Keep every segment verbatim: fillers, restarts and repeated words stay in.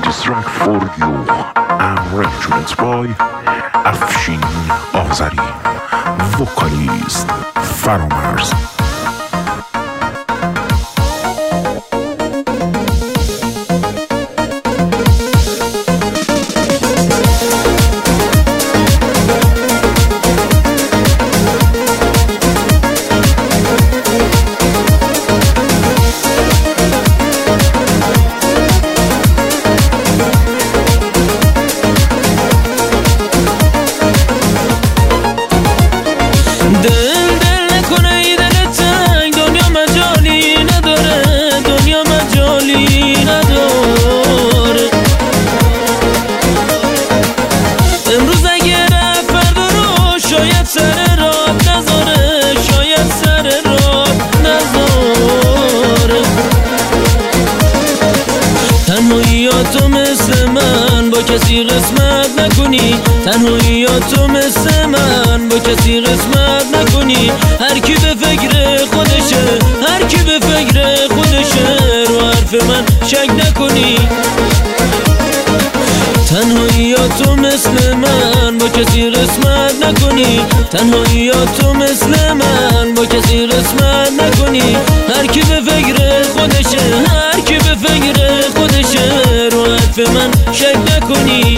This track for you arrangement by افشین آذری وکالیست فرامرز. دل دل نکنه ای دل تنگ، دنیا مجالی نداره، دنیا مجالی نداره. امروز اگه رفت فردا رو شاید سر راه نذاره، شاید سر راه نذاره. تنهاییاتو مثل من با کسی قسمت نکنی، تنهاییاتو مثل من با کسی قسمت نکنی. هر کی به فکر خودشه، هر کی به فکر خودشه، رو حرف من شک نکنی. تنهاییاتو مثل من با کسی قسمت نکنی، تنهاییاتو مثل من با کسی قسمت نکنی. هر کی به فکر خودشه، هر کی به فکر خودشه، رو حرف من شک نکنی.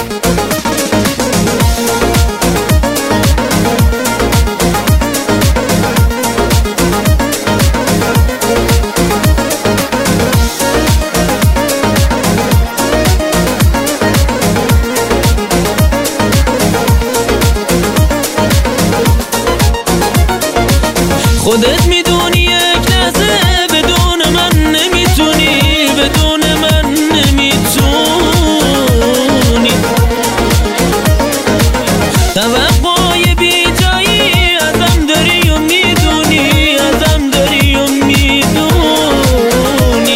خودت میدونی یک لحظه بدون من نمیتونی، بدون من نمیتونی. توقعای بی جایی ازم داری و میدونی، ازم داری و میدونی.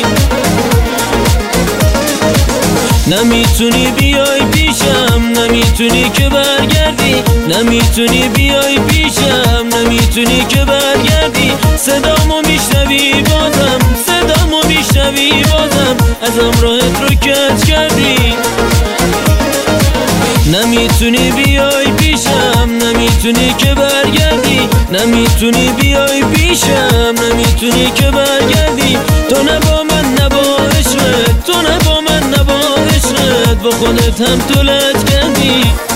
نمیتونی بیای پیشم، نمیتونی که برگردی، نمیتونی بیای پیشم، نمیتونی که برگردی. صدامو میشنوی بازم، صدامو میشنوی بازم، ازم راهت رو کج کردی. نمیتونی بیای پیشم، نمیتونی که برگردی، نمیتونی بیای پیشم، نمیتونی که برگردی. تو نه با من نه با عشقت، تو نه با من نه با عشقت، با خودت هم تو لج کردی.